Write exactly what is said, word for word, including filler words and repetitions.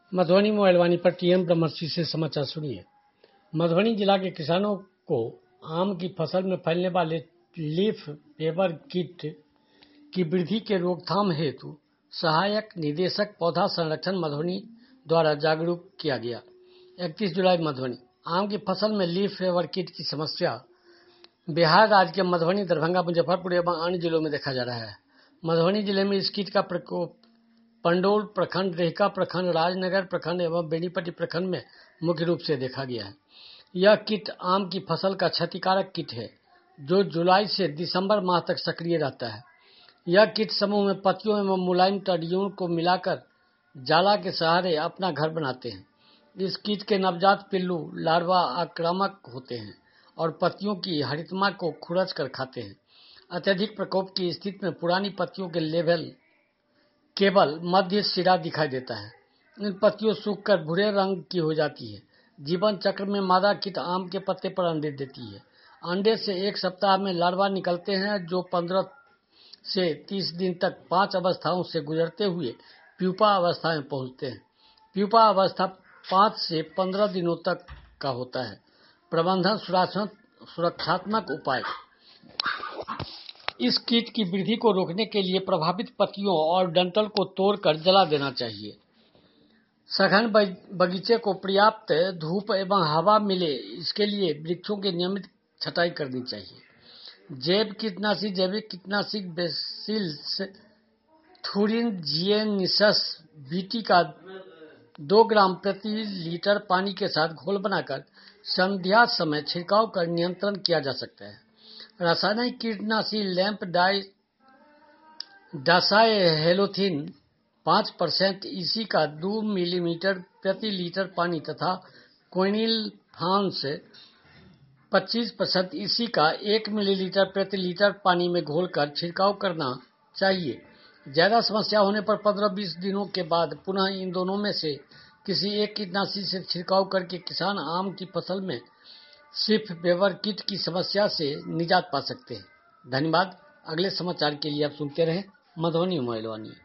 Madhubani mobile पर TM Brahmashri से समाचार सुनिए। मधुबनी जिला के किसानों को आम की फसल में फैलने वाले लीफ पेपर कीट की वृद्धि के रोकथाम हेतु सहायक निदेशक पौधा संरक्षण मधुबनी द्वारा जागरूक किया गया। इकतीस जुलाई मधुबनी आम की फसल में लीफ पेपर कीट की समस्या बिहार राज्य के मधुबनी, दरभंगा, मुजफ्फरपुर एवं अन्य जिलों में देखा जा रहा है। मधुबनी जिले में इस कीट का प्रकोप पंडोल प्रखंड, रेहका प्रखंड, राजनगर प्रखंड एवं बेनीपट्टी प्रखंड में मुख्य रूप से देखा गया है। यह कीट आम की फसल का क्षतिकारक कीट है जो जुलाई से दिसंबर माह तक सक्रिय रहता है। यह कीट समूह में पत्तियों एवं मुलायम तड़ियों को मिलाकर जाला के सहारे अपना घर बनाते हैं। इस कीट के नवजात पिल्लू लार्वा आक्रामक होते हैं और पत्तियों की हरितमा को खुरच कर खाते हैं। अत्यधिक प्रकोप की स्थिति में पुरानी पत्तियों के लेवल केवल मध्य सिरा दिखाई देता है। इन पत्तियों सूखकर भूरे रंग की हो जाती है। जीवन चक्र में मादा कीट आम के पत्ते पर अंडे देती है। अंडे से एक सप्ताह में लार्वा निकलते हैं जो पंद्रह से तीस दिन तक पांच अवस्थाओं से गुजरते हुए प्यूपा अवस्था में पहुंचते हैं। प्यूपा अवस्था पांच से पंद्रह दिनों तक का होता है। प्रबंधन सुरक्षात्मक उपाय। इस कीट की वृद्धि को रोकने के लिए प्रभावित पत्तियों और डंठल को तोड़कर जला देना चाहिए। सघन बगीचे को पर्याप्त धूप एवं हवा मिले इसके लिए वृक्षों की नियमित छटाई करनी चाहिए। जैव कीटनाशी जैविक कीटनाशी बेसिलस थुरिनजिएनिसस बीटी का दो ग्राम प्रति लीटर पानी के साथ घोल बनाकर संध्या समय छिड़काव कर नियंत्रण किया जा सकता है। रासायनिक कीटनाशी लैंप डाई डासाइहेलोथिन पाँच परसेंट ईसी का दो मिलीमीटर प्रति लीटर पानी तथा क्विनिलफास पच्चीस परसेंट ईसी का एक मिलीलीटर प्रति लीटर पानी में घोलकर छिड़काव करना चाहिए। ज्यादा समस्या होने पर पंद्रह बीस दिनों के बाद पुनः इन दोनों में से किसी एक कीटनाशी से छिड़काव करके किसान आम की फसल में लीफ पेपर कीट की समस्या से निजात पा सकते हैं। धन्यवाद। अगले समाचार के लिए आप सुनते रहें मधुबनी मोबाइल।